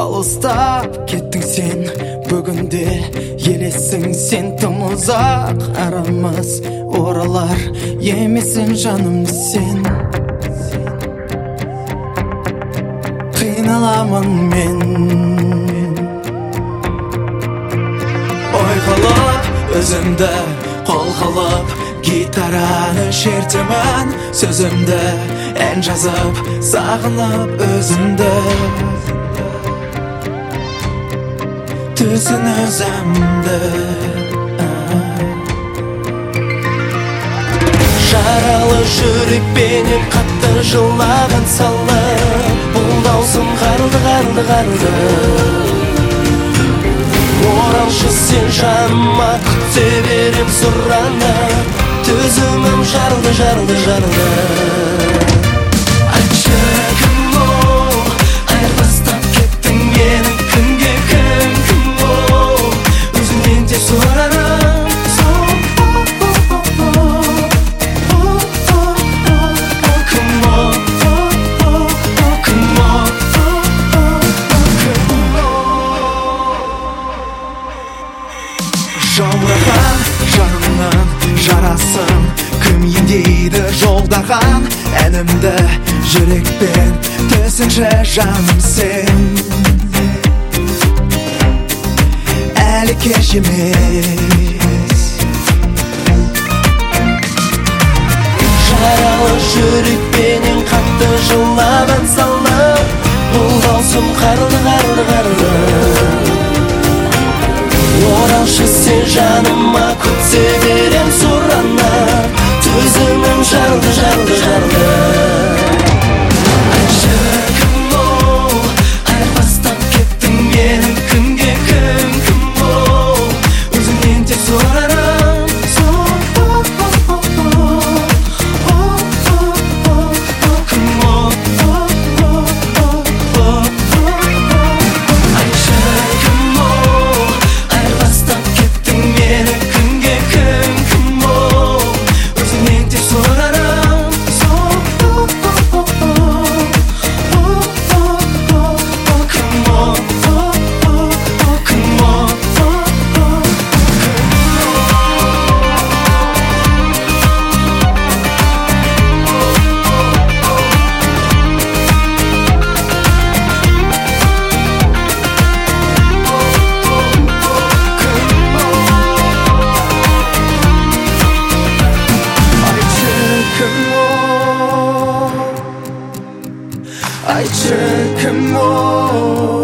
алыстап кеттің сен, бүгінде елесің сен. Тым ұзақ арамыз оралар емесің жаным сен. Қиналамын мен ой қылып өзімді қол қылып, гитараны шертемін сөзімді, ән жазып сағынып өзімді. Түсін өзімді жаралы жүрекпенен қатты жылаған салып, бұл даусым қарылды. Оралшы сен жаныма, күте берем сұранып, төзімім жарылды. Айтшы кім ол, айырбастап кеттің мені кімге, кім ол, өзіңнен де сұрарым сол. Кім ол, жаураған жанымнан жарасын кім емдейді жолдаған әнімді жүрекпен түсінші жаным сен. Әлі кеш емес жаралы жүрекпенен қатты жылаған салып, бұл даусым қарылды. Оралшы сен жаныма, күте берем сұранып, төзімім жарылды. Айтшы кім ол, айырбастап кеттің мені кімге, кім ол, өзіңнен тек сұрарым сол. Кім ол, айтшы кім ол, айырбастап кеттің мені кімге, кім ол, өзіңнен тек сұрарым сол. Кім ол, айтшы кім ол.